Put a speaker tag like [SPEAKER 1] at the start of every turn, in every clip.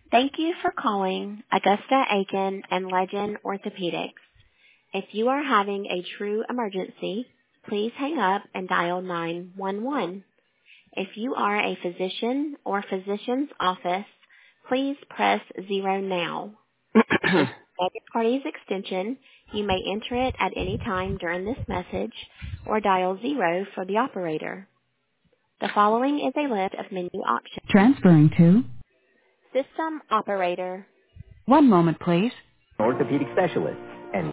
[SPEAKER 1] Thank you for calling Augusta Aiken and Legend Orthopedics. If you are having a true emergency, please hang up and dial 911. If you are a physician or physician's office, please press 0 now. If you know your party's extension, you may enter it at any time during this message or dial 0 for the operator. The following is a list of menu options. Transferring to System Operator. One moment, please.
[SPEAKER 2] Orthopedic specialists and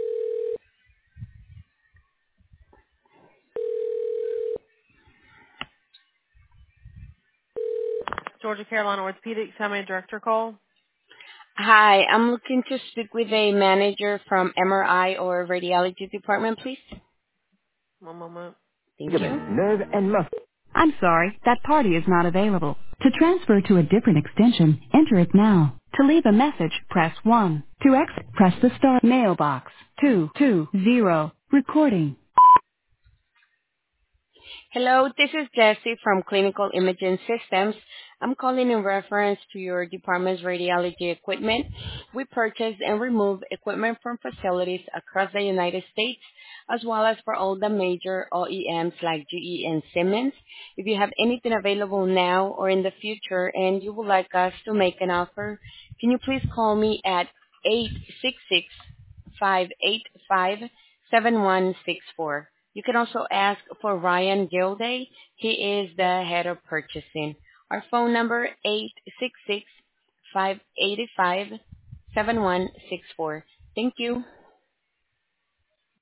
[SPEAKER 2] Georgia Carolina Orthopedics. How may I direct your call?
[SPEAKER 3] Hi, I'm looking to speak with a manager from MRI or radiology department, please.
[SPEAKER 2] One moment.
[SPEAKER 3] Thank you.
[SPEAKER 2] Ligament, nerve, and muscle.
[SPEAKER 1] I'm sorry, that party is not available. To transfer to a different extension, enter it now. To leave a message, press 1. To exit, press the star mailbox 220. Recording.
[SPEAKER 3] Hello, this is Jessie from Clinical Imaging Systems. I'm calling in reference to your department's radiology equipment. We purchase and remove equipment from facilities across the United States, as well as for all the major OEMs like GE and Siemens. If you have anything available now or in the future and you would like us to make an offer, can you please call me at 866-585-7164. You can also ask for Ryan Gilday. He is the head of purchasing. Our phone number 866-585-7164. Thank you.